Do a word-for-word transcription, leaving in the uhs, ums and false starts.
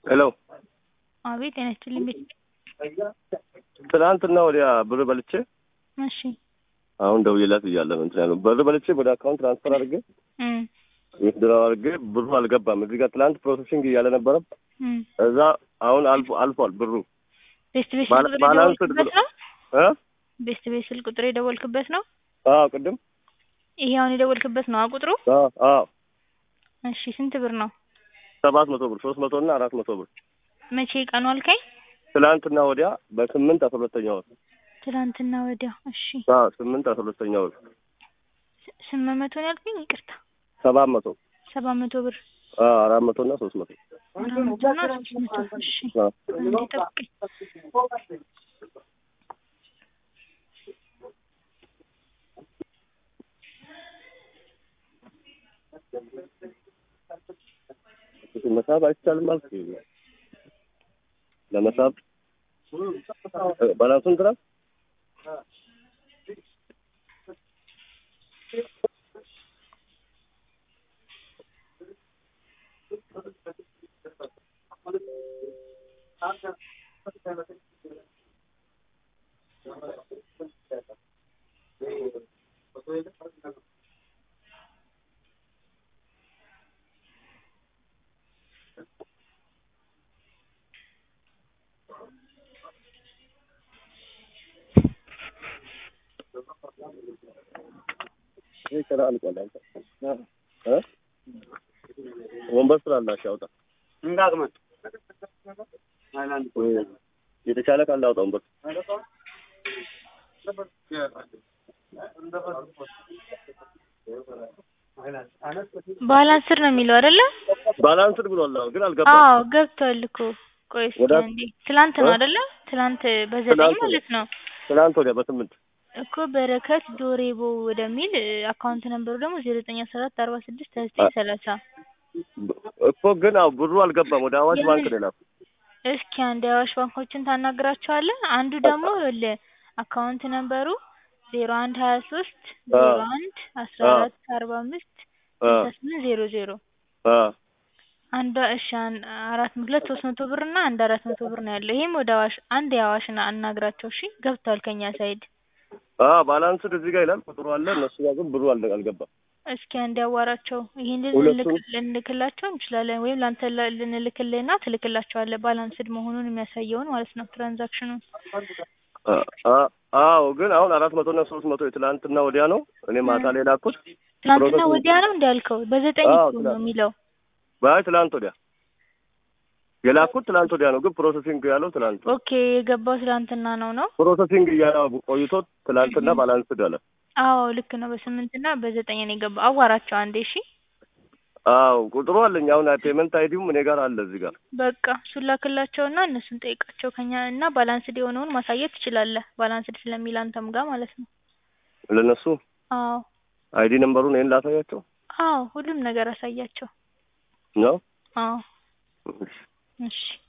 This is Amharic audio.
ሄሎ አቤት ጤና ይስጥልኝ ቤት ትናንትና ወዲያ ብር በልቼ እሺ አሁን ደውዬላት እያለ እንትን ያለው ብር በልቼ ወደ አካውንት ትራንስፈር አድርጌ እም ዊዝድራው አድርጌ ብሩ አልገባም። እዚህ ጋር ትናንት ፕሮሰሲንግ እያለ ነበረ። እም እዛ አሁን አልፎ አልፏል ብሩ። ቤስት ቤት ባላ- ቁጥር ባላንስ የደወልክበት ነው? እ ቤስት ቤት ስልክ ቁጥር የደወልክበት ነው? አዎ ቅድም ይሄ አሁን የደወልክበት ነው ቁጥሩ? አዎ አዎ እሺ ስንት ብር ነው? ሰባት መቶ ብር ሶስት መቶ እና አራት መቶ ብር መቼ ቀኑ አልከኝ? ትናንትና ወዲያ በስምንት አስራ ሁለተኛ ወር ትናንትና ወዲያ እሺ አዎ ስምንት አስራ ሁለተኛ ወር ስምንት መቶ ነው ያልከኝ? ይቅርታ ሰባት መቶ ሰባት መቶ ብር አዎ አራት መቶ እና ሶስት መቶ አራት መቶ እና ሶስት መቶ እሺ አዎ አንዴ ጠብቀኝ። መሳብ አይቻልም ማለት ነው። ለመሳብ ባላንሱን ትራ ይሄ ከራ አልቋል። እ ወንበር ስላላችሁ አውጣ እንዳግመን አይላንድ የተቻለ ካለ አውጣ ወንበር ባላንስር ነው የሚለው አይደለ? ባላንስድ ብሏል ግን አልገባም። አዎ ገብቷል እኮ። ቆይ እስኪ አንዴ ትላንት ነው አይደለ? ትላንት በዘጠኝ ማለት ነው። ትናንት ወዲያ በስምንት እኮ በረከት ዶሬቦ ወደሚል አካውንት ነምበሩ ደግሞ ዜሮ ዘጠኝ አስራ አራት አርባ ስድስት ሃያ ዘጠኝ ሰላሳ እኮ ግን አዎ ብሩ አልገባም። ወደ አዋሽ ባንክ ነው የላኩት። እስኪ አንድ አዋሽ ባንኮችን ታናግራቸዋለህ። አንዱ ደግሞ ይኸውልህ አካውንት ነምበሩ ዜሮ አንድ ሀያ ሶስት ዜሮ አንድ አስራ አራት አርባ አምስት ስልሳ ስምንት ዜሮ ዜሮ አንዷ እሺ አራት ሁለት ሶስት መቶ ብር እና አንድ አራት መቶ ብር ነው ያለው። ይሄም ወደ አዋሽ አንድ የአዋሽን አናግራቸው እሺ። ገብቷል ከኛ ሳይድ። አዎ ባላንስድ እዚህ ጋር ይላል ቁጥሩ አለ። እነሱ ጋር ግን ብሩ አል- አልገባም። እስኪ አንድ ያዋራቸው። ይሄን ሁለቱም ልንልክላቸው እንችላለን ወይም ላንተ ላ- ልንልክልህና ትልክላቸዋለህ ባላንስድ መሆኑን የሚያሳየውን ማለት ነው ትራንዛክሽኑን። አ- አዎ ግን አሁን አራት መቶ እና ሶስት መቶ የትላንትና ወዲያ ነው። እኔ ማታ ላይ ላኩት። ትናንትና ፕሮሰሲንግ- ወዲያ ነው እንዳልከው በዘጠኝ አዎ እኮ ነው ትላንት የሚለው። ባይ ትላንት ወዲያ የላኩት ትላንት ወዲያ ነው። ግን ፕሮሰሲንግ ያለው ትላንት ኦኬ የገባው ትናንትና ነው ነው? ፕሮሰሲንግ እያለው ቆይቶ ትላንትና ባላንስድ አለ። አዎ ልክ ነው። በስምንት እና በዘጠኝ ነው የገባው። አዋራቸው አንዴ እሺ። አዎ ቁጥሩ አለኝ። አሁን ፔመንት አይዲውም እኔ ጋር አለ እዚህ ጋር። በቃ እሱን ላክላቸውና እነሱን ጠይቃቸው ከኛ እና ባላንስድ የሆነውን ማሳየት ትችላለህ። ባላንስድ ስለሚል አንተም ጋር ማለት ነው። ለነሱ አዎ አይዲ ነምበሩን ይሄን ላሳያቸው አዎ ሁሉም ነገር አሳያቸው። ነው። አዎ እሺ